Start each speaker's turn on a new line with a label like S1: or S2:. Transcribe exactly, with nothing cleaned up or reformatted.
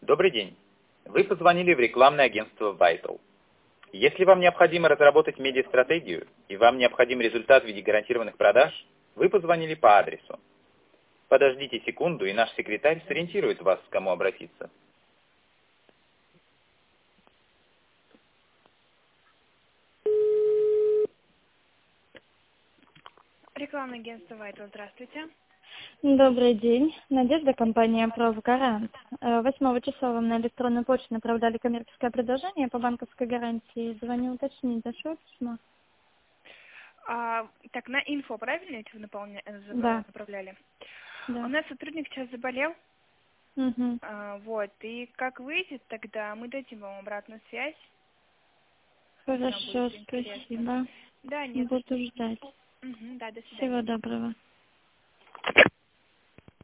S1: Добрый день. Вы позвонили в рекламное агентство Vital. Если вам необходимо разработать медиастратегию и вам необходим результат в виде гарантированных продаж, вы позвонили по адресу. Подождите секунду, и наш секретарь сориентирует вас, к кому обратиться.
S2: Рекламное агентство Vital, здравствуйте.
S3: Добрый день. Надежда, компания «Профгарант». Э, восьмого числа вам на электронную почту направляли коммерческое предложение по банковской гарантии. Звоню уточнить, дошло письмо?
S2: А, так, на инфо, правильно ведь вы наполня... э,
S3: Да,
S2: направляли? У
S3: да.
S2: нас сотрудник сейчас заболел,
S3: Угу.
S2: а, вот, и как выйдет, тогда мы дадим вам обратную связь, если вам
S3: Хорошо,
S2: будет интересно.
S3: спасибо.
S2: Да, нет, за
S3: Буду
S2: что.
S3: ждать.
S2: Мгм, да, до
S3: Всего
S2: свидания.
S3: доброго.